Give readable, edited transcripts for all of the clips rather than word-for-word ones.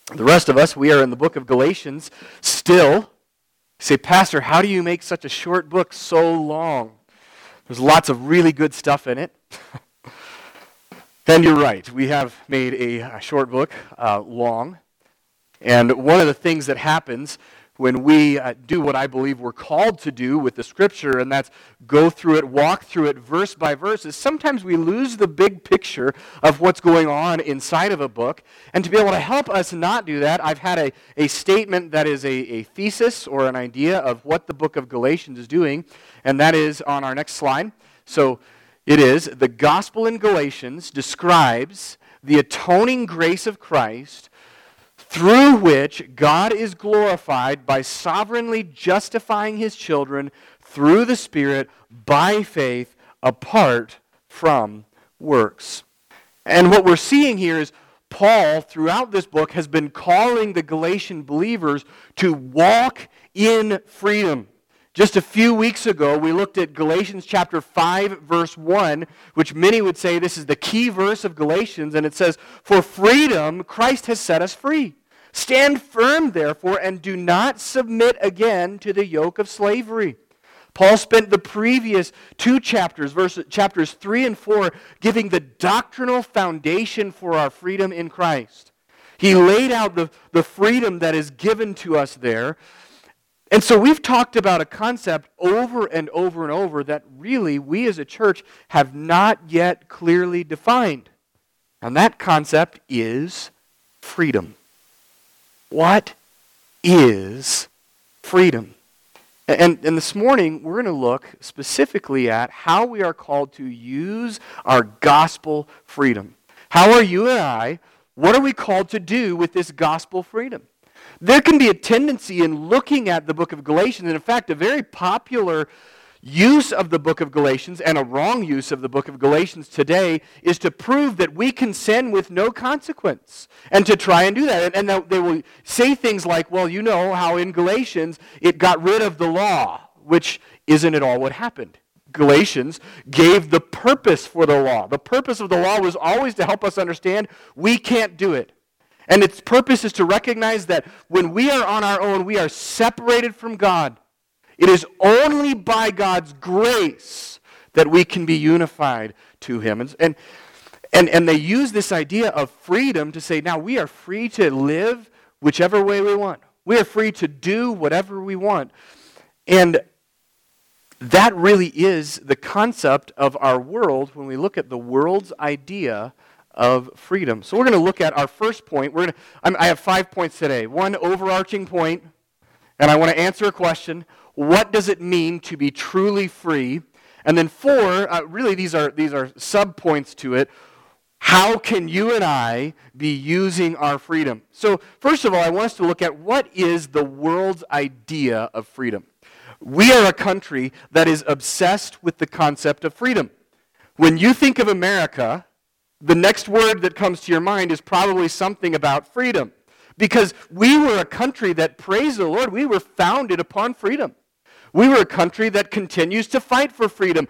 The rest of us, we are in the book of Galatians still. You say, Pastor, how do you make such a short book so long? There's lots of really good stuff in it. And you're right, we have made a short book long. And one of the things that happens when we do what I believe we're called to do with the Scripture, and that's go through it, walk through it verse by verse, is sometimes we lose the big picture of what's going on inside of a book. And to be able to help us not do that, I've had a statement that is a thesis or an idea of what the book of Galatians is doing, and that is on our next slide. So it is, the gospel in Galatians describes the atoning grace of Christ through which God is glorified by sovereignly justifying his children through the Spirit by faith apart from works. And what we're seeing here is Paul, throughout this book, has been calling the Galatian believers to walk in freedom. Just a few weeks ago, we looked at Galatians chapter 5, verse 1, which many would say this is the key verse of Galatians, and it says, "For freedom Christ has set us free. Stand firm, therefore, and do not submit again to the yoke of slavery." Paul spent the previous two chapters, chapters 3 and 4, giving the doctrinal foundation for our freedom in Christ. He laid out the freedom that is given to us there. And so we've talked about a concept over and over and over that really we as a church have not yet clearly defined. And that concept is freedom. What is freedom? And this morning, we're going to look specifically at how we are called to use our gospel freedom. How are you and I, what are we called to do with this gospel freedom? There can be a tendency in looking at the book of Galatians, and in fact, a very popular use of the book of Galatians and a wrong use of the book of Galatians today is to prove that we can sin with no consequence and to try and do that. And they will say things like, well, you know how in Galatians it got rid of the law, which isn't at all what happened. Galatians gave the purpose for the law. The purpose of the law was always to help us understand we can't do it. And its purpose is to recognize that when we are on our own, we are separated from God. It is only by God's grace that we can be unified to Him. And they use this idea of freedom to say, now we are free to live whichever way we want. We are free to do whatever we want. And that really is the concept of our world when we look at the world's idea of freedom. So we're going to look at our first point. I have 5 points today. One overarching point, and I want to answer a question. What does it mean to be truly free? And then 4, really these are sub-points to it. How can you and I be using our freedom? So first of all, I want us to look at what is the world's idea of freedom. We are a country that is obsessed with the concept of freedom. When you think of America, the next word that comes to your mind is probably something about freedom. Because we were a country that, praise the Lord, we were founded upon freedom. We were a country that continues to fight for freedom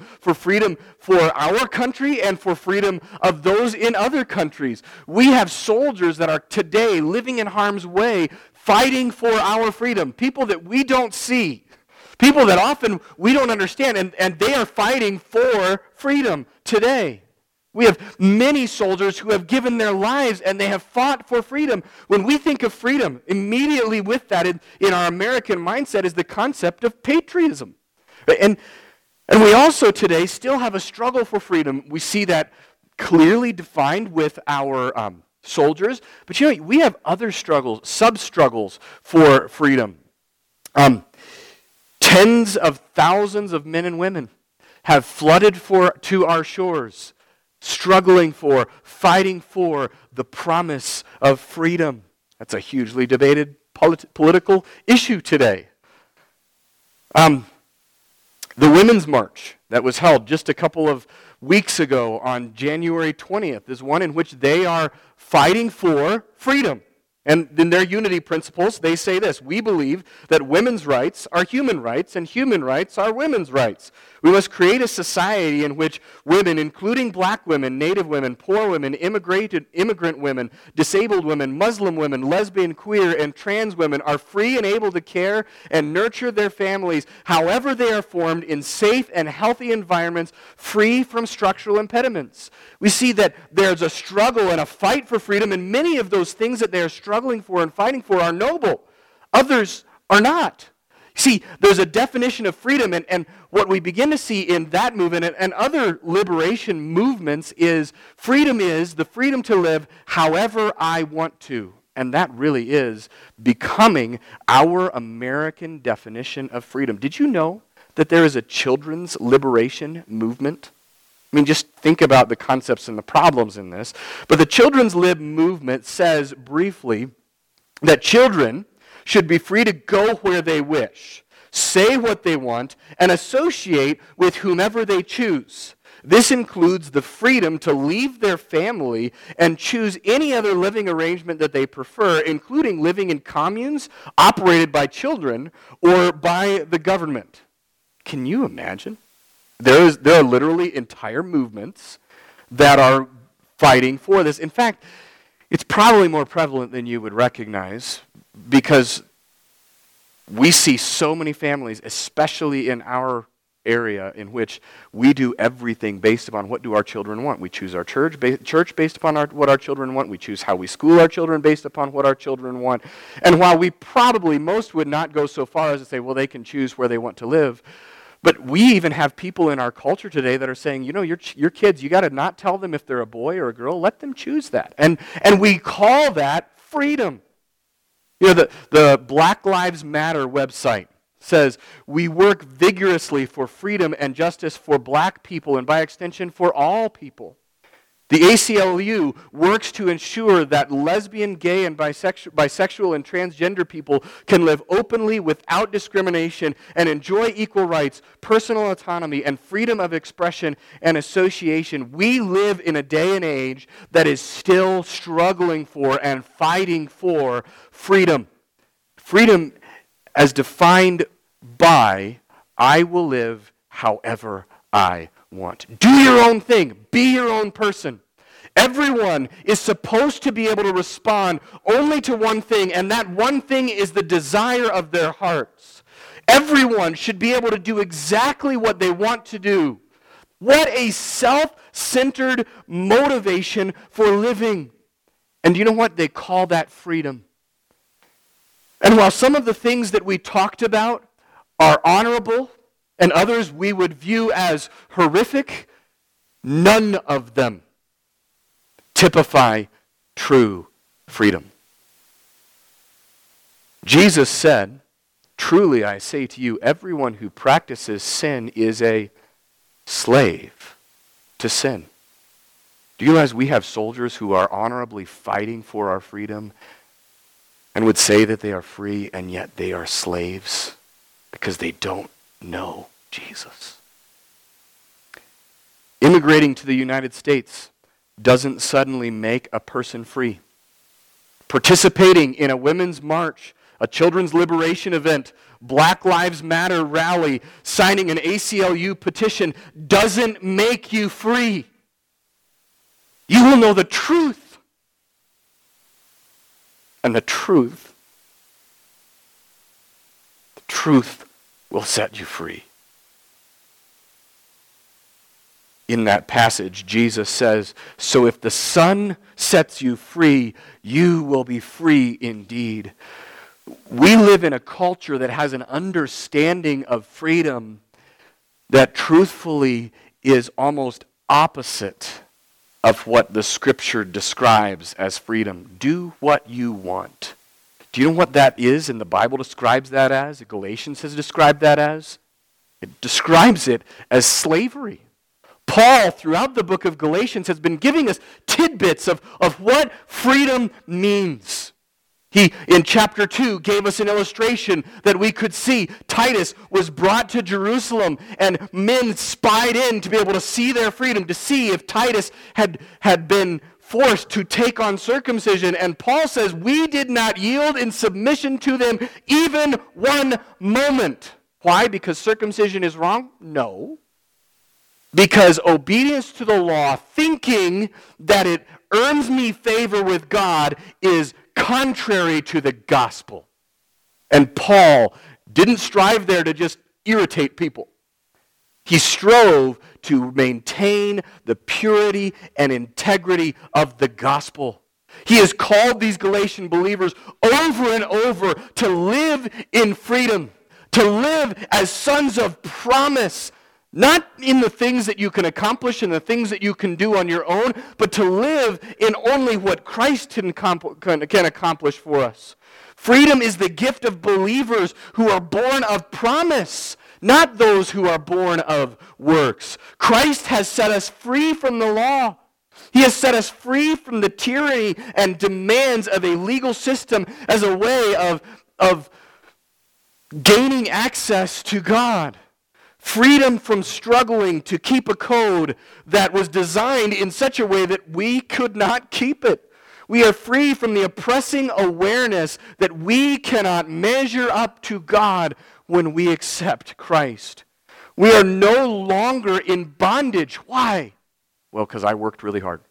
for our country and for freedom of those in other countries. We have soldiers that are today living in harm's way, fighting for our freedom. People that we don't see. People that often we don't understand, and they are fighting for freedom today. We have many soldiers who have given their lives and they have fought for freedom. When we think of freedom, immediately with that in our American mindset is the concept of patriotism. And we also today still have a struggle for freedom. We see that clearly defined with our soldiers. But you know, we have other struggles, sub-struggles for freedom. Tens of thousands of men and women have flooded to our shores, struggling for, fighting for the promise of freedom. That's a hugely debated political issue today. The Women's March that was held just a couple of weeks ago on January 20th is one in which they are fighting for freedom. And in their unity principles, they say this: we believe that women's rights are human rights and human rights are women's rights. We must create a society in which women, including black women, native women, poor women, immigrant women, disabled women, Muslim women, lesbian, queer, and trans women are free and able to care and nurture their families however they are formed in safe and healthy environments free from structural impediments. We see that there's a struggle and a fight for freedom, and many of those things that they are struggling for and fighting for are noble. Others are not. See, there's a definition of freedom, and what we begin to see in that movement and other liberation movements is the freedom to live however I want to. And that really is becoming our American definition of freedom. Did you know that there is a children's liberation movement? I mean, just think about the concepts and the problems in this. But the children's lib movement says briefly that children should be free to go where they wish, say what they want, and associate with whomever they choose. This includes the freedom to leave their family and choose any other living arrangement that they prefer, including living in communes operated by children or by the government. Can you imagine? There are literally entire movements that are fighting for this. In fact, it's probably more prevalent than you would recognize, because we see so many families, especially in our area, in which we do everything based upon what do our children want. We choose our church based upon what our children want. We choose how we school our children based upon what our children want. And while we probably most would not go so far as to say, well, they can choose where they want to live, but we even have people in our culture today that are saying, you know, your kids, you got to not tell them if they're a boy or a girl. Let them choose that. And we call that freedom. You know, the Black Lives Matter website says, we work vigorously for freedom and justice for black people and by extension for all people. The ACLU works to ensure that lesbian, gay, and bisexual and transgender people can live openly without discrimination and enjoy equal rights, personal autonomy, and freedom of expression and association. We live in a day and age that is still struggling for and fighting for freedom. Freedom as defined by, I will live however I want. Do your own thing. Be your own person. Everyone is supposed to be able to respond only to one thing, and that one thing is the desire of their hearts. Everyone should be able to do exactly what they want to do. What a self-centered motivation for living. And you know what? They call that freedom. And while some of the things that we talked about are honorable, and others we would view as horrific, none of them typify true freedom. Jesus said, truly I say to you, everyone who practices sin is a slave to sin. Do you realize we have soldiers who are honorably fighting for our freedom and would say that they are free, and yet they are slaves because they don't know Jesus? Immigrating to the United States doesn't suddenly make a person free. Participating in a women's march, a children's liberation event, Black Lives Matter rally, signing an ACLU petition doesn't make you free. You will know the truth. And the truth will set you free. In that passage, Jesus says, so if the Son sets you free, you will be free indeed. We live in a culture that has an understanding of freedom that truthfully is almost opposite of what the Scripture describes as freedom. Do what you want. Do you know what that is? And the Bible describes that as? Galatians has described that as? It describes it as slavery. Paul, throughout the book of Galatians, has been giving us tidbits of what freedom means. He, in chapter 2, gave us an illustration that we could see. Titus was brought to Jerusalem, and men spied in to be able to see their freedom, to see if Titus had been forced to take on circumcision. And Paul says, we did not yield in submission to them even one moment. Why? Because circumcision is wrong? No. Because obedience to the law, thinking that it earns me favor with God, is contrary to the gospel. And Paul didn't strive there to just irritate people. He strove to maintain the purity and integrity of the gospel. He has called these Galatian believers over and over to live in freedom, to live as sons of promise, not in the things that you can accomplish and the things that you can do on your own, but to live in only what Christ can accomplish for us. Freedom is the gift of believers who are born of promise, not those who are born of works. Christ has set us free from the law. He has set us free from the tyranny and demands of a legal system as a way of gaining access to God. Freedom from struggling to keep a code that was designed in such a way that we could not keep it. We are free from the oppressing awareness that we cannot measure up to God when we accept Christ. We are no longer in bondage. Why? Well, because I worked really hard.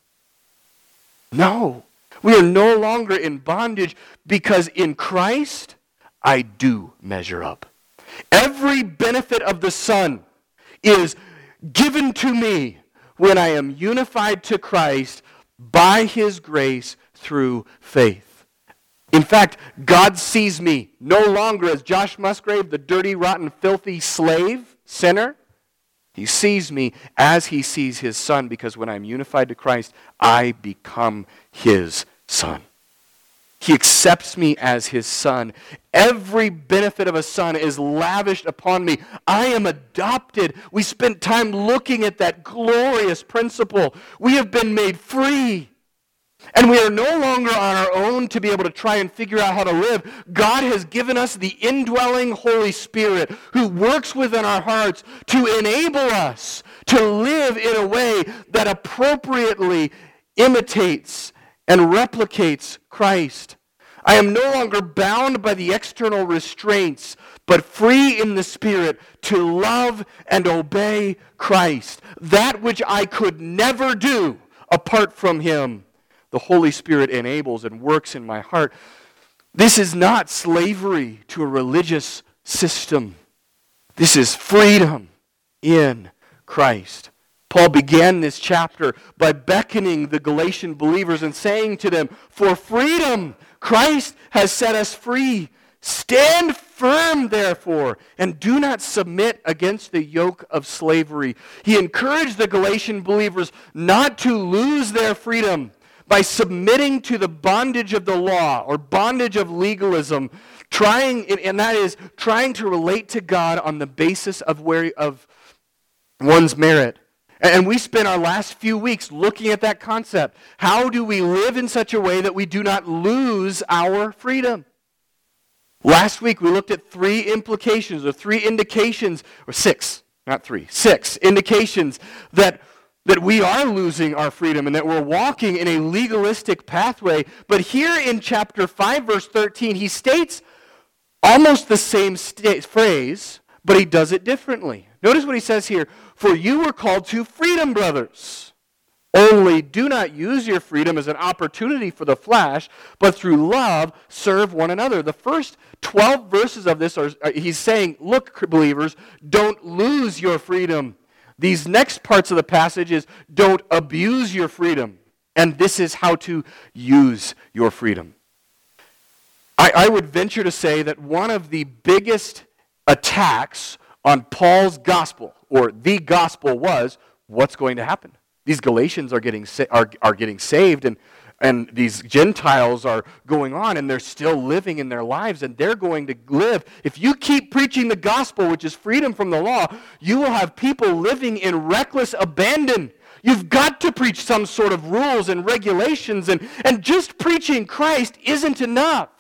No. We are no longer in bondage because in Christ, I do measure up. Every benefit of the Son is given to me when I am unified to Christ by His grace through faith. In fact, God sees me no longer as Josh Musgrave, the dirty, rotten, filthy slave, sinner. He sees me as He sees His Son, because when I'm unified to Christ, I become His son. He accepts me as His son. Every benefit of a son is lavished upon me. I am adopted. We spent time looking at that glorious principle. We have been made free. And we are no longer on our own to be able to try and figure out how to live. God has given us the indwelling Holy Spirit who works within our hearts to enable us to live in a way that appropriately imitates and replicates Christ. I am no longer bound by the external restraints, but free in the Spirit to love and obey Christ. That which I could never do apart from Him, the Holy Spirit enables and works in my heart. This is not slavery to a religious system. This is freedom in Christ. Paul began this chapter by beckoning the Galatian believers and saying to them, "For freedom, Christ has set us free. Stand firm, therefore, and do not submit against the yoke of slavery." He encouraged the Galatian believers not to lose their freedom by submitting to the bondage of the law or bondage of legalism, trying to relate to God on the basis of one's merit. And we spent our last few weeks looking at that concept. How do we live in such a way that we do not lose our freedom? Last week we looked at 3 implications or 3 indications, or 6, not 3, 6 indications that we are losing our freedom and that we're walking in a legalistic pathway. But here in chapter 5, verse 13, he states almost the same phrase, but he does it differently. Notice what he says here. "For you were called to freedom, brothers. Only do not use your freedom as an opportunity for the flesh, but through love serve one another." The first 12 verses of this he's saying, look, believers, don't lose your freedom. These next parts of the passage is don't abuse your freedom. And this is how to use your freedom. I would venture to say that one of the biggest attacks on Paul's gospel, or the gospel, was what's going to happen. These Galatians are getting saved, and these Gentiles are going on, and they're still living in their lives, and they're going to live. If you keep preaching the gospel, which is freedom from the law, you will have people living in reckless abandon. You've got to preach some sort of rules and regulations, and just preaching Christ isn't enough.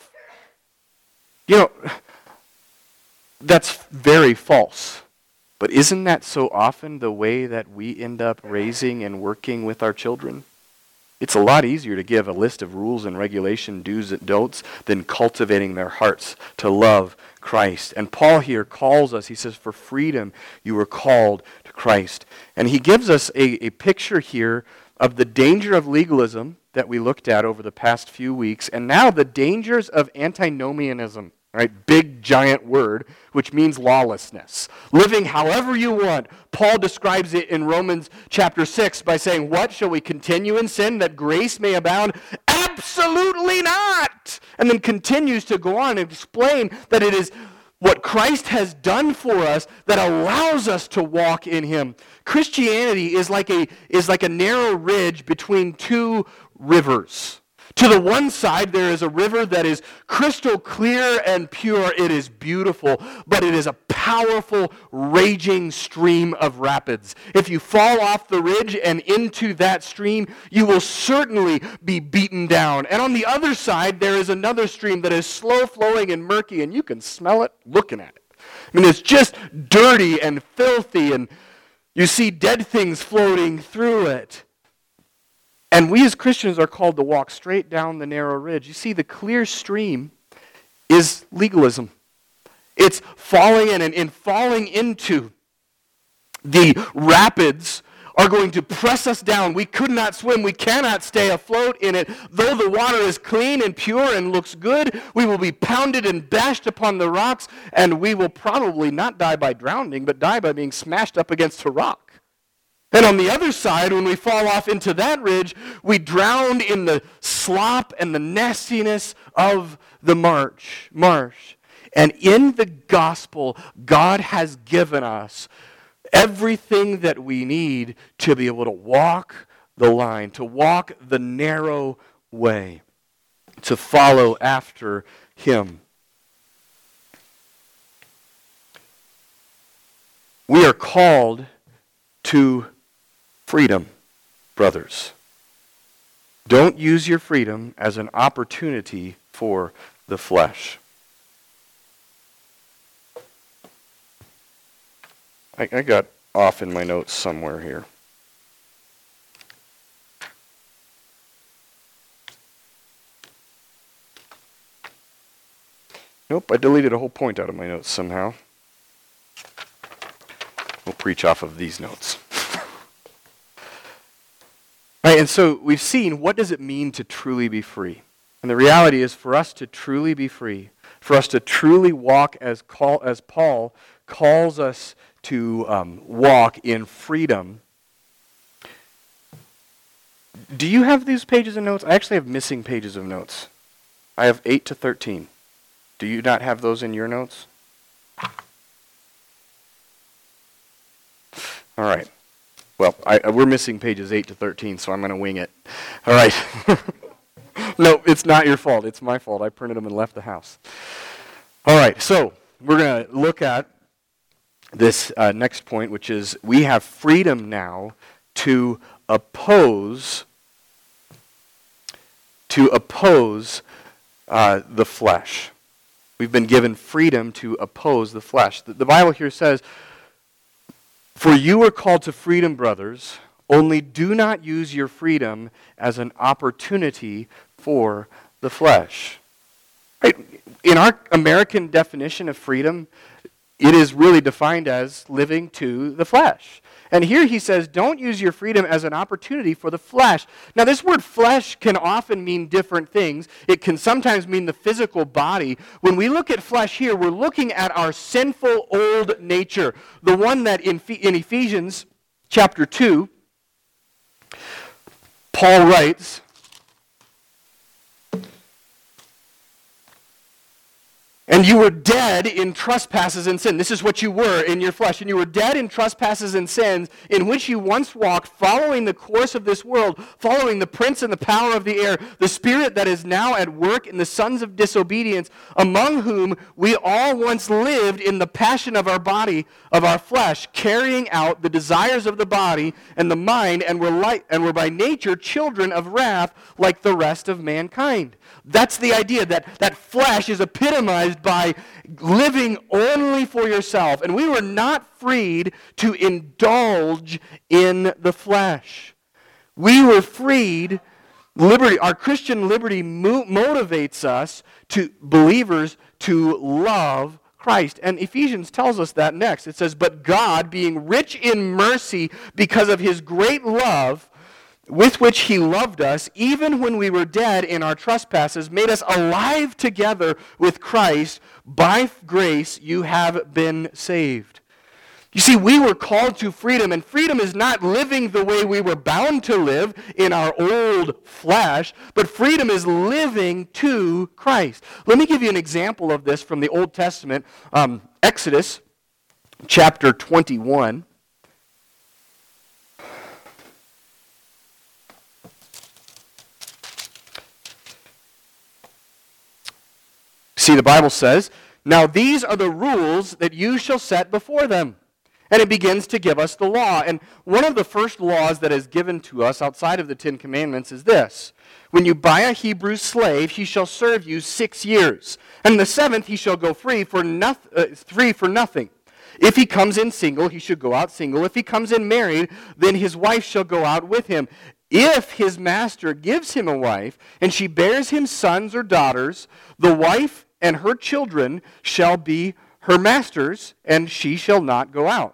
That's very false. But isn't that so often the way that we end up raising and working with our children? It's a lot easier to give a list of rules and regulation, do's and don'ts, than cultivating their hearts to love Christ. And Paul here calls us, he says, for freedom you were called to Christ. And he gives us a picture here of the danger of legalism that we looked at over the past few weeks, and now the dangers of antinomianism. Right, big giant word, which means lawlessness. Living however you want. Paul describes it in Romans chapter 6 by saying, what, shall we continue in sin that grace may abound? Absolutely not! And then continues to go on and explain that it is what Christ has done for us that allows us to walk in Him. Christianity is like a narrow ridge between two rivers. To the one side, there is a river that is crystal clear and pure. It is beautiful, but it is a powerful, raging stream of rapids. If you fall off the ridge and into that stream, you will certainly be beaten down. And on the other side, there is another stream that is slow-flowing and murky, and you can smell it looking at it. I mean, it's just dirty and filthy, and you see dead things floating through it. And we as Christians are called to walk straight down the narrow ridge. You see, the clear stream is legalism. It's falling in, and in falling into the rapids are going to press us down. We could not swim. We cannot stay afloat in it. Though the water is clean and pure and looks good, we will be pounded and bashed upon the rocks, and we will probably not die by drowning, but die by being smashed up against a rock. And on the other side, when we fall off into that ridge, we drown in the slop and the nastiness of the marsh. And in the gospel, God has given us everything that we need to be able to walk the line, to walk the narrow way, to follow after Him. We are called to freedom, brothers. Don't use your freedom as an opportunity for the flesh. I got off in my notes somewhere here. Nope, I deleted a whole point out of my notes somehow. We'll preach off of these notes. Right, and so we've seen, what does it mean to truly be free? And the reality is, for us to truly be free, for us to truly walk as Paul calls us to walk in freedom. Do you have these pages of notes? I actually have missing pages of notes. I have 8 to 13. Do you not have those in your notes? All right. Well, we're missing pages 8 to 13, so I'm going to wing it. All right. No, it's not your fault. It's my fault. I printed them and left the house. All right, so we're going to look at this next point, which is we have freedom now to oppose the flesh. We've been given freedom to oppose the flesh. The Bible here says, "For you are called to freedom, brothers, only do not use your freedom as an opportunity for the flesh." Right? In our American definition of freedom, it is really defined as living to the flesh. And here he says, don't use your freedom as an opportunity for the flesh. Now, this word flesh can often mean different things. It can sometimes mean the physical body. When we look at flesh here, we're looking at our sinful old nature, the one that in Ephesians chapter 2, Paul writes, "And you were dead in trespasses and sin." This is what you were in your flesh. "And you were dead in trespasses and sins, in which you once walked, following the course of this world, following the prince and the power of the air, the spirit that is now at work in the sons of disobedience, among whom we all once lived in the passion of our body, of our flesh, carrying out the desires of the body and the mind, and were by nature children of wrath, like the rest of mankind." That's the idea, that flesh is epitomized by living only for yourself. And we were not freed to indulge in the flesh. We were freed Liberty, our Christian liberty motivates us, to believers, to love Christ. And Ephesians tells us that next. It says, "But God, being rich in mercy because of his great love with which he loved us, even when we were dead in our trespasses, made us alive together with Christ. By grace you have been saved." You see, we were called to freedom, and freedom is not living the way we were bound to live in our old flesh, but freedom is living to Christ. Let me give you an example of this from the Old Testament. Exodus chapter 21. See, the Bible says, "Now these are the rules that you shall set before them." And it begins to give us the law. And one of the first laws that is given to us outside of the Ten Commandments is this: when you buy a Hebrew slave, he shall serve you 6 years. And in the 7th he shall go free for nothing. If he comes in single, he should go out single. If he comes in married, then his wife shall go out with him. If his master gives him a wife, and she bears him sons or daughters, the wife and her children shall be her master's, and she shall not go out.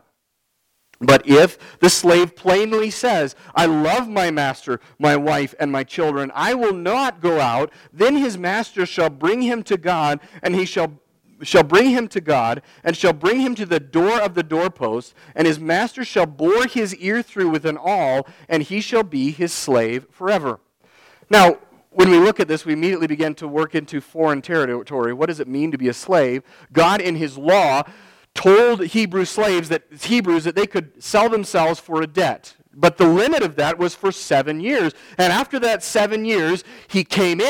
But if the slave plainly says, "I love my master, my wife, and my children, I will not go out," then his master shall bring him to God, and he shall bring him to God, and shall bring him to the door of the doorpost, and his master shall bore his ear through with an awl, and he shall be his slave forever. Now, when we look at this, we immediately begin to work into foreign territory. What does it mean to be a slave? God, in his law, told Hebrews that they could sell themselves for a debt. But the limit of that was for 7 years. And after that 7 years, he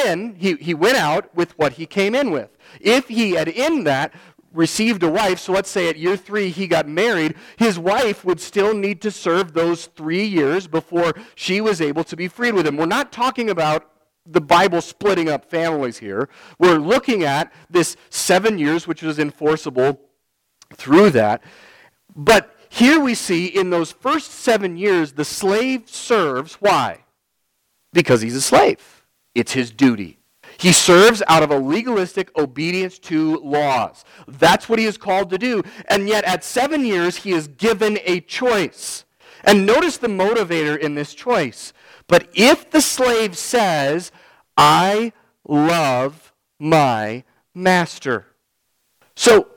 went out with what he came in with. If he had in that received a wife, so let's say at year 3 he got married, his wife would still need to serve those 3 years before she was able to be freed with him. We're not talking about the Bible splitting up families here. We're looking at this 7 years, which was enforceable through that. But here we see in those first 7 years, the slave serves. Why? Because he's a slave. It's his duty. He serves out of a legalistic obedience to laws. That's what he is called to do. And yet at 7 years, he is given a choice. And notice the motivator in this choice. But if the slave says, "I love my master." So,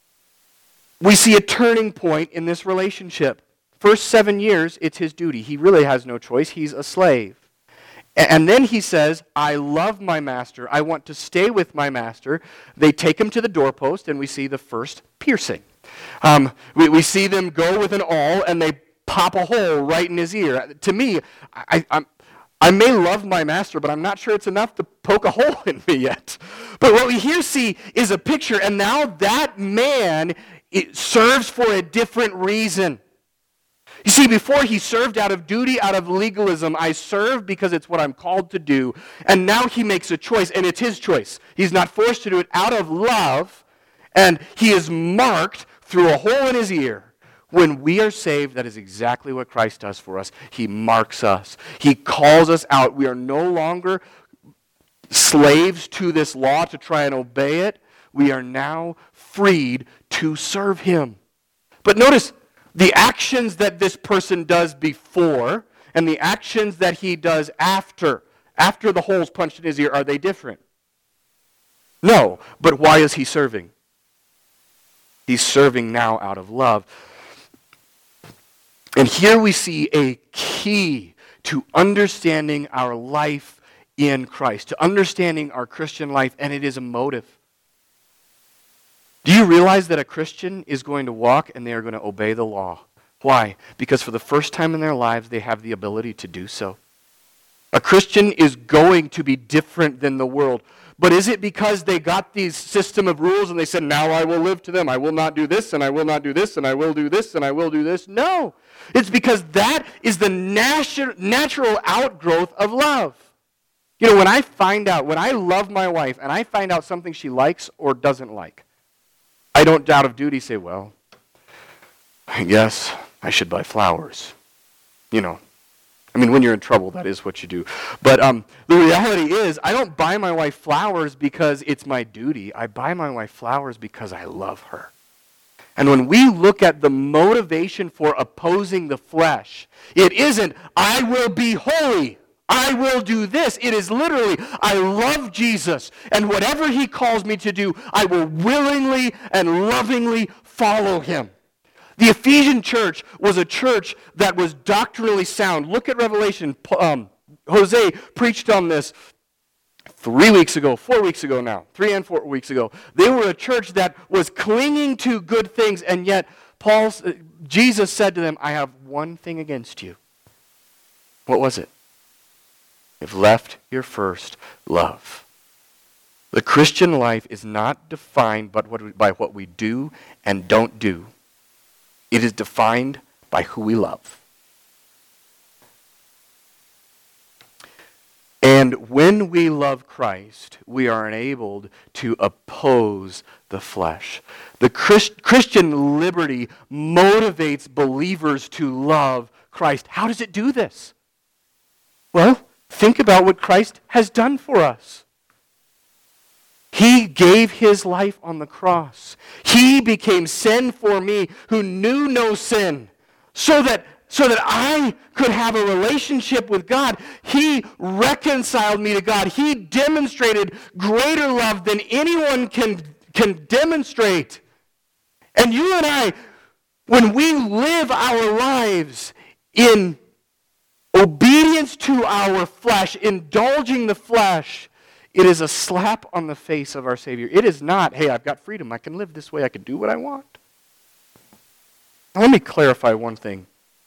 we see a turning point in this relationship. First 7 years, it's his duty. He really has no choice. He's a slave. And then he says, "I love my master. I want to stay with my master." They take him to the doorpost, and we see the first piercing. We see them go with an awl, and they pop a hole right in his ear. To me, I may love my master, but I'm not sure it's enough to poke a hole in me yet. But what we here see is a picture, and now that man, it serves for a different reason. You see, before he served out of duty, out of legalism. I serve because it's what I'm called to do. And now he makes a choice, and it's his choice. He's not forced to do it out of love, and he is marked through a hole in his ear. When we are saved, that is exactly what Christ does for us. He marks us. He calls us out. We are no longer slaves to this law to try and obey it. We are now freed to serve him. But notice the actions that this person does before and the actions that he does after the hole's punched in his ear, are they different? No. But why is he serving? He's serving now out of love. And here we see a key to understanding our life in Christ, to understanding our Christian life, and it is a motive. Do you realize that a Christian is going to walk and they are going to obey the law? Why? Because for the first time in their lives, they have the ability to do so. A Christian is going to be different than the world. But is it because they got these system of rules and they said, now I will live to them. I will not do this, and I will not do this, and I will do this, and I will do this? No. It's because that is the natural outgrowth of love. You know, when I love my wife and I find out something she likes or doesn't like, I don't out of duty say, well, I guess I should buy flowers. You know, I mean, when you're in trouble, that is what you do. But the reality is, I don't buy my wife flowers because it's my duty. I buy my wife flowers because I love her. And when we look at the motivation for opposing the flesh, it isn't, I will be holy, I will do this. It is literally, I love Jesus, and whatever he calls me to do, I will willingly and lovingly follow him. The Ephesian church was a church that was doctrinally sound. Look at Revelation. Jose preached on this 3 weeks ago, 4 weeks ago now, 3 and 4 weeks ago. They were a church that was clinging to good things, and yet Jesus said to them, I have one thing against you. What was it? You've left your first love. The Christian life is not defined by what we do and don't do. It is defined by who we love. And when we love Christ, we are enabled to oppose the flesh. The Christian liberty motivates believers to love Christ. How does it do this? Well, think about what Christ has done for us. He gave his life on the cross. He became sin for me who knew no sin, so that I could have a relationship with God. He reconciled me to God. He demonstrated greater love than anyone can demonstrate. And you and I, when we live our lives in obedience to our flesh, indulging the flesh, it is a slap on the face of our Savior. It is not, hey, I've got freedom. I can live this way. I can do what I want. Now, let me clarify one thing.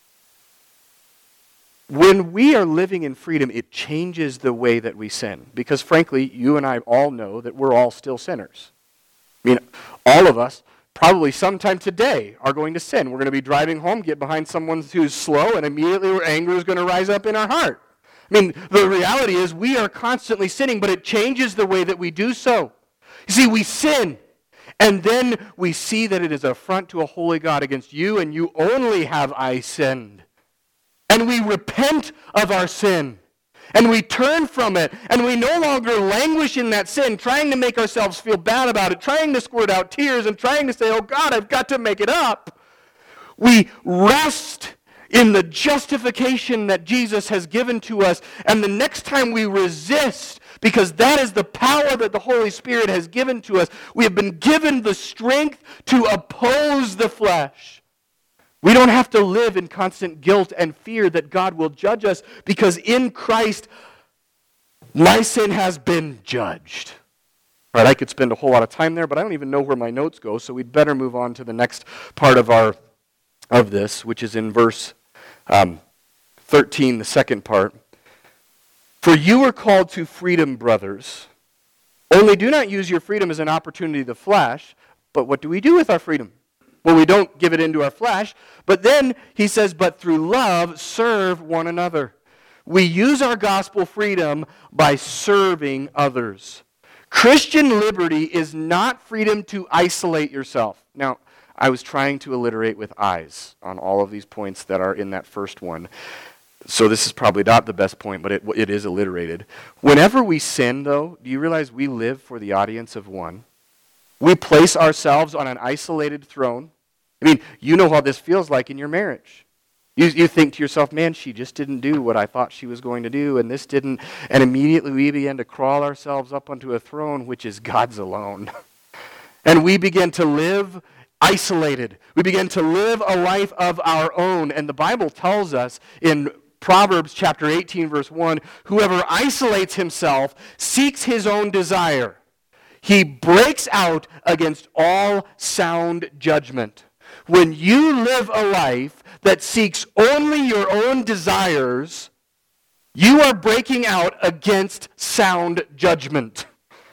When we are living in freedom, it changes the way that we sin. Because frankly, you and I all know that we're all still sinners. I mean, all of us probably sometime today are going to sin. We're going to be driving home, get behind someone who's slow, and immediately anger is going to rise up in our heart. I mean, the reality is we are constantly sinning, but it changes the way that we do so. You see, we sin, and then we see that it is an affront to a holy God. Against you and you only have I sinned. And we repent of our sin, and we turn from it, and we no longer languish in that sin, trying to make ourselves feel bad about it, trying to squirt out tears, and trying to say, oh God, I've got to make it up. We rest in the justification that Jesus has given to us, and the next time we resist, because that is the power that the Holy Spirit has given to us, we have been given the strength to oppose the flesh. We don't have to live in constant guilt and fear that God will judge us, because in Christ, my sin has been judged. All right, I could spend a whole lot of time there, but I don't even know where my notes go, so we'd better move on to the next part of this, which is in verse 13, the second part. For you are called to freedom, brothers. Only do not use your freedom as an opportunity of the flesh, but what do we do with our freedom? Well, we don't give it into our flesh, but then he says, but through love, serve one another. We use our gospel freedom by serving others. Christian liberty is not freedom to isolate yourself. Now, I was trying to alliterate with eyes on all of these points that are in that first one. So this is probably not the best point, but it is alliterated. Whenever we sin, though, do you realize we live for the audience of one? We place ourselves on an isolated throne. I mean, you know how this feels like in your marriage. You think to yourself, man, she just didn't do what I thought she was going to do, and this didn't. And immediately we begin to crawl ourselves up onto a throne, which is God's alone. And we begin to live isolated. We begin to live a life of our own. And the Bible tells us in Proverbs chapter 18, verse 1, whoever isolates himself seeks his own desire. He breaks out against all sound judgment. When you live a life that seeks only your own desires, you are breaking out against sound judgment.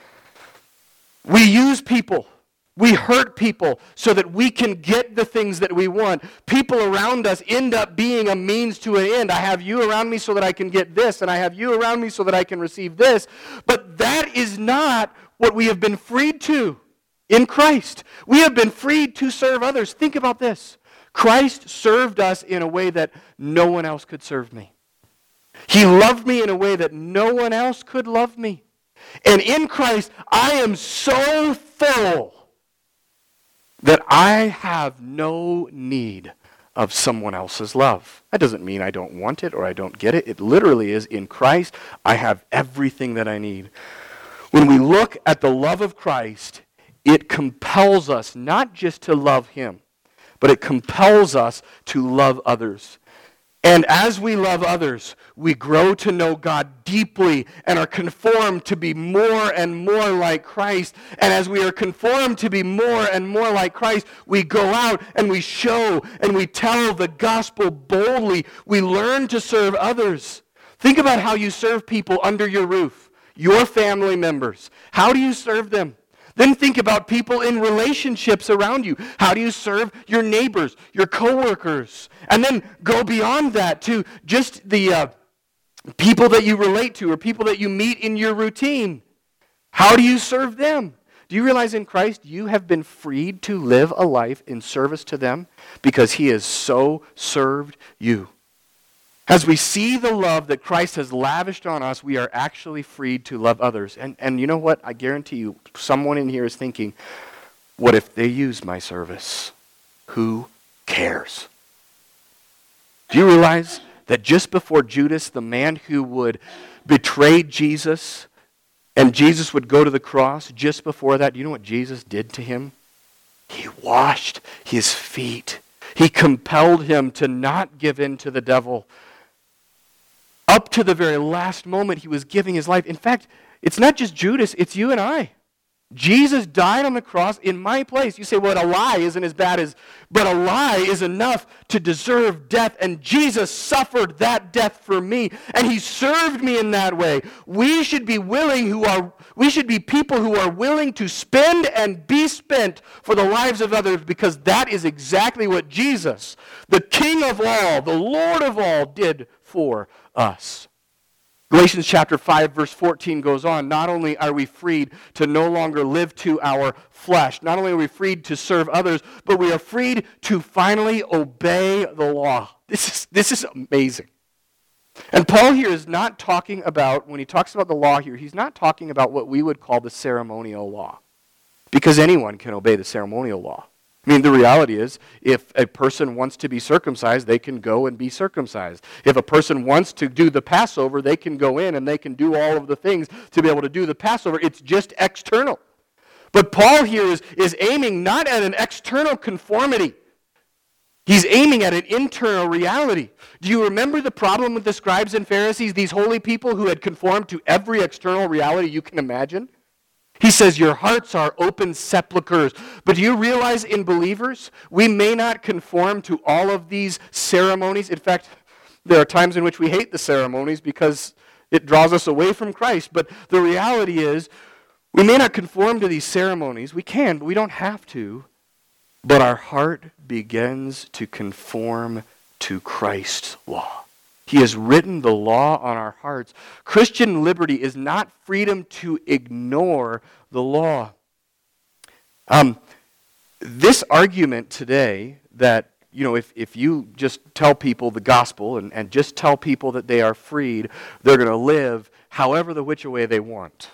We use people. We hurt people so that we can get the things that we want. People around us end up being a means to an end. I have you around me so that I can get this, and I have you around me so that I can receive this. But that is not what we have been freed to in Christ. We have been freed to serve others. Think about this. Christ served us in a way that no one else could serve me. He loved me in a way that no one else could love me. And in Christ, I am so full that I have no need of someone else's love. That doesn't mean I don't want it or I don't get it. It literally is, in Christ, I have everything that I need. When we look at the love of Christ, it compels us not just to love Him, but it compels us to love others. And as we love others, we grow to know God deeply and are conformed to be more and more like Christ. And as we are conformed to be more and more like Christ, we go out and we show and we tell the gospel boldly. We learn to serve others. Think about how you serve people under your roof, your family members. How do you serve them? Then think about people in relationships around you. How do you serve your neighbors, your coworkers? And then go beyond that to just the people that you relate to or people that you meet in your routine. How do you serve them? Do you realize in Christ you have been freed to live a life in service to them because He has so served you? As we see the love that Christ has lavished on us, we are actually freed to love others. And you know what? I guarantee you, someone in here is thinking, what if they use my service? Who cares? Do you realize that just before Judas, the man who would betray Jesus, and Jesus would go to the cross, just before that, do you know what Jesus did to him? He washed his feet. He compelled him to not give in to the devil. Up to the very last moment he was giving his life. In fact, it's not just Judas, it's you and I. Jesus died on the cross in my place. You say, well, a lie isn't as bad as, but a lie is enough to deserve death, and Jesus suffered that death for me, and He served me in that way. We should be people who are willing to spend and be spent for the lives of others, because that is exactly what Jesus, the King of all, the Lord of all, did for us. Galatians chapter 5 verse 14 goes on, not only are we freed to no longer live to our flesh, not only are we freed to serve others, but we are freed to finally obey the law. This is amazing. And Paul here is not talking about, when he talks about the law here, he's not talking about what we would call the ceremonial law, because anyone can obey the ceremonial law. I mean, the reality is, if a person wants to be circumcised, they can go and be circumcised. If a person wants to do the Passover, they can go in and they can do all of the things to be able to do the Passover. It's just external. But Paul here is aiming not at an external conformity. He's aiming at an internal reality. Do you remember the problem with the scribes and Pharisees, these holy people who had conformed to every external reality you can imagine? He says, your hearts are open sepulchres. But do you realize in believers, we may not conform to all of these ceremonies. In fact, there are times in which we hate the ceremonies because it draws us away from Christ. But the reality is, we may not conform to these ceremonies. We can, but we don't have to. But our heart begins to conform to Christ's law. He has written the law on our hearts. Christian liberty is not freedom to ignore the law. This argument today that, if you just tell people the gospel and just tell people that they are freed, they're going to live however the which way they want,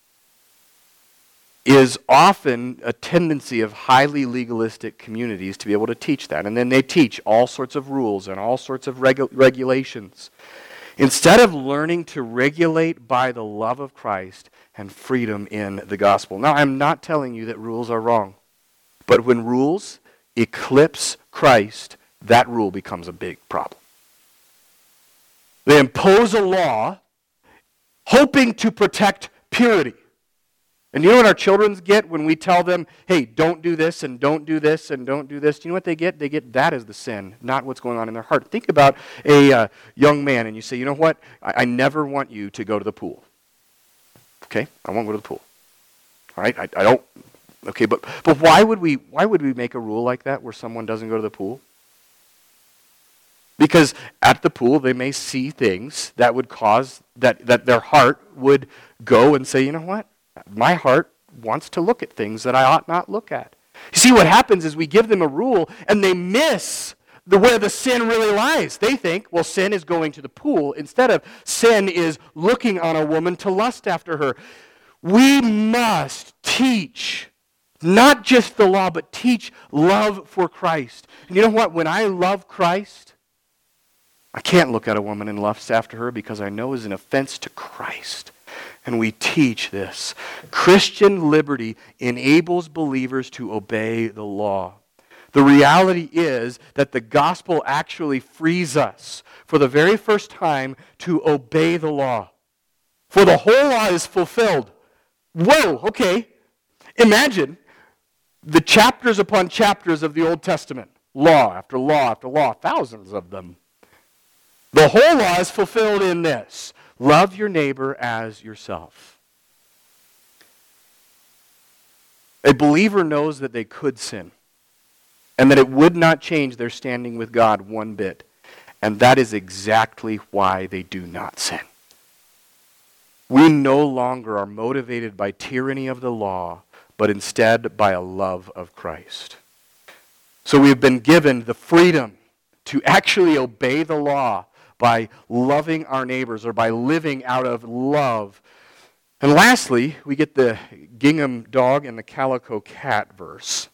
is often a tendency of highly legalistic communities to be able to teach that. And then they teach all sorts of rules and all sorts of regulations. Instead of learning to regulate by the love of Christ and freedom in the gospel. Now, I'm not telling you that rules are wrong. But when rules eclipse Christ, that rule becomes a big problem. They impose a law hoping to protect purity. And you know what our children get when we tell them, hey, don't do this and don't do this and don't do this? Do you know what they get? They get that as the sin, not what's going on in their heart. Think about a young man and you say, you know what? I never want you to go to the pool. Okay? I won't go to the pool. All right? I don't. Okay, but why would we make a rule like that where someone doesn't go to the pool? Because at the pool they may see things that would cause that their heart would go and say, you know what? My heart wants to look at things that I ought not look at. You see, what happens is we give them a rule and they miss where the sin really lies. They think, well, sin is going to the pool. Instead of sin is looking on a woman to lust after her. We must teach, not just the law, but teach love for Christ. And you know what? When I love Christ, I can't look at a woman and lust after her because I know it's an offense to Christ. And we teach this. Christian liberty enables believers to obey the law. The reality is that the gospel actually frees us for the very first time to obey the law. For the whole law is fulfilled. Whoa, okay. Imagine the chapters upon chapters of the Old Testament. Law after law after law, thousands of them. The whole law is fulfilled in this. Love your neighbor as yourself. A believer knows that they could sin and that it would not change their standing with God one bit. And that is exactly why they do not sin. We no longer are motivated by tyranny of the law, but instead by a love of Christ. So we've been given the freedom to actually obey the law by loving our neighbors or by living out of love. And lastly, we get the gingham dog and the calico cat verse.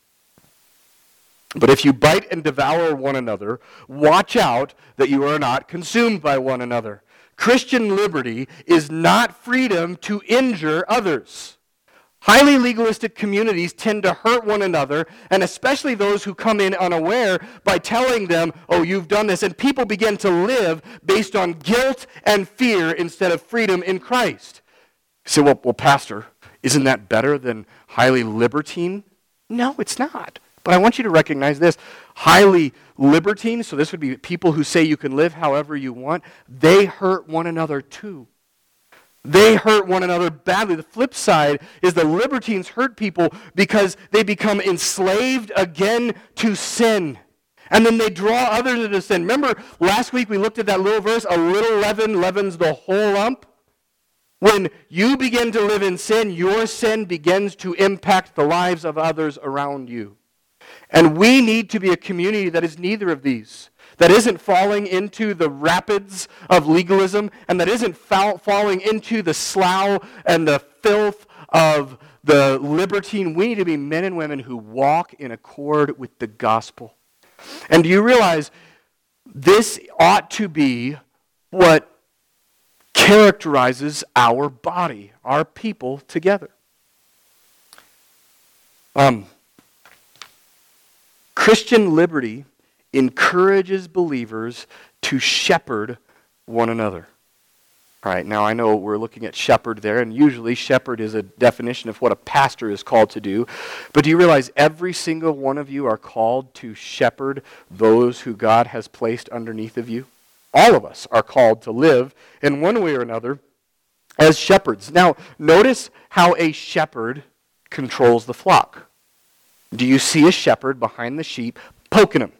But if you bite and devour one another, watch out that you are not consumed by one another. Christian liberty is not freedom to injure others. Highly legalistic communities tend to hurt one another, and especially those who come in unaware, by telling them, oh, you've done this. And people begin to live based on guilt and fear instead of freedom in Christ. You say, well, Pastor, isn't that better than highly libertine? No, it's not. But I want you to recognize this. Highly libertine, so this would be people who say you can live however you want, they hurt one another too. They hurt one another badly. The flip side is the libertines hurt people because they become enslaved again to sin. And then they draw others into sin. Remember last week we looked at that little verse, a little leaven leavens the whole lump? When you begin to live in sin, your sin begins to impact the lives of others around you. And we need to be a community that is neither of these. That isn't falling into the rapids of legalism, and that isn't falling into the slough and the filth of the libertine. We need to be men and women who walk in accord with the gospel. And do you realize this ought to be what characterizes our body, our people together? Christian liberty encourages believers to shepherd one another. All right, now I know we're looking at shepherd there, and usually shepherd is a definition of what a pastor is called to do. But do you realize every single one of you are called to shepherd those who God has placed underneath of you? All of us are called to live in one way or another as shepherds. Now, notice how a shepherd controls the flock. Do you see a shepherd behind the sheep poking them?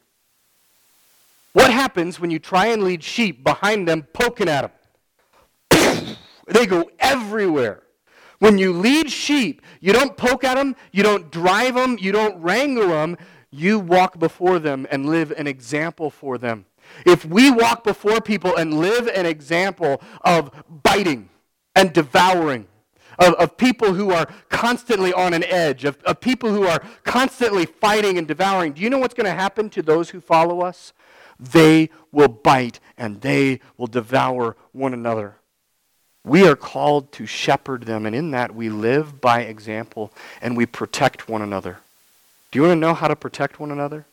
What happens when you try and lead sheep behind them poking at them? They go everywhere. When you lead sheep, you don't poke at them, you don't drive them, you don't wrangle them, you walk before them and live an example for them. If we walk before people and live an example of biting and devouring, of people who are constantly on an edge, of people who are constantly fighting and devouring, do you know what's going to happen to those who follow us? They will bite and they will devour one another. We are called to shepherd them, and in that we live by example and we protect one another. Do you want to know how to protect one another?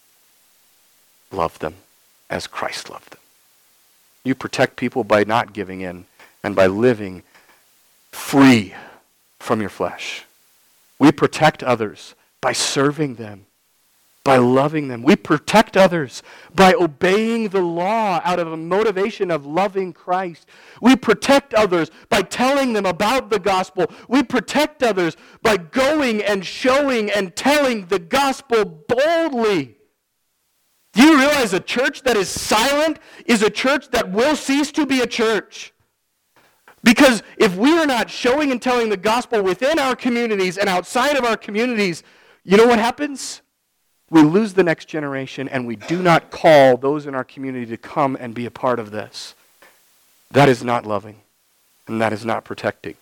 Love them as Christ loved them. You protect people by not giving in and by living free from your flesh. We protect others by serving them, by loving them. We protect others by obeying the law out of a motivation of loving Christ. We protect others by telling them about the gospel. We protect others by going and showing and telling the gospel boldly. Do you realize a church that is silent is a church that will cease to be a church? Because if we are not showing and telling the gospel within our communities and outside of our communities, you know what happens? We lose the next generation, and we do not call those in our community to come and be a part of this. That is not loving, and that is not protecting.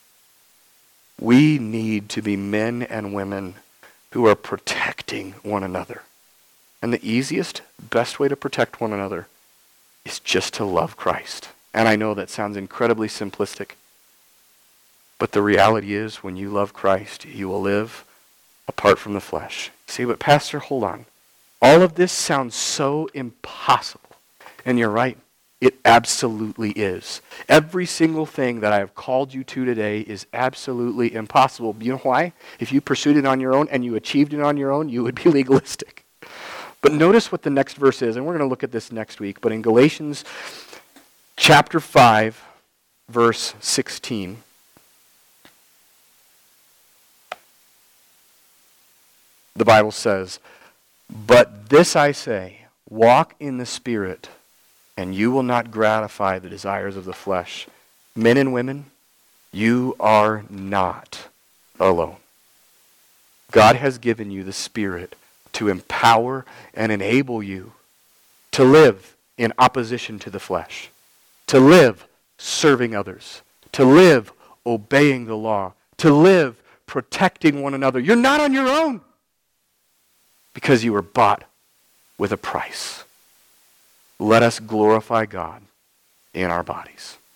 We need to be men and women who are protecting one another. And the easiest, best way to protect one another is just to love Christ. And I know that sounds incredibly simplistic, but the reality is when you love Christ, you will live apart from the flesh. See, but Pastor, hold on. All of this sounds so impossible. And you're right. It absolutely is. Every single thing that I have called you to today is absolutely impossible. You know why? If you pursued it on your own and you achieved it on your own, you would be legalistic. But notice what the next verse is, and we're going to look at this next week. But in Galatians chapter 5, verse 16, the Bible says, "But this I say, walk in the Spirit, and you will not gratify the desires of the flesh." Men and women, you are not alone. God has given you the Spirit to empower and enable you to live in opposition to the flesh, to live serving others, to live obeying the law, to live protecting one another. You're not on your own because you were bought with a price. Let us glorify God in our bodies.